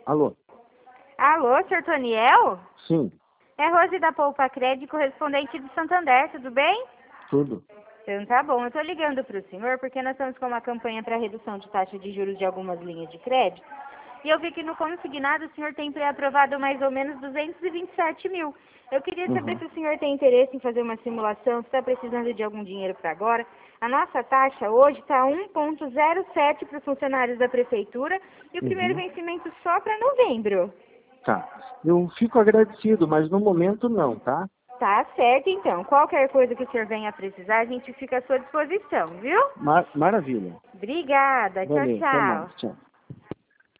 Alô? Alô, senhor Toniel? Sim, É Rose da Poupa Crédito, correspondente do Santander, tudo bem? tudo. Então tá bom, eu tô ligando pro senhor porque nós estamos com uma campanha para redução de taxa de juros de algumas linhas de crédito. E eu vi que no consignado o senhor tem pré-aprovado mais ou menos 227 mil. Eu queria saber se o senhor tem interesse em fazer uma simulação, se está precisando de algum dinheiro para agora. A nossa taxa hoje está 1,07 para os funcionários da prefeitura e o primeiro vencimento só para novembro. Tá. Eu fico agradecido, mas no momento não, tá? Tá certo, então. Qualquer coisa que o senhor venha a precisar, a gente fica à sua disposição, viu? Maravilha. Obrigada. Tchau, Valeu, até tchau. mais. Tchau.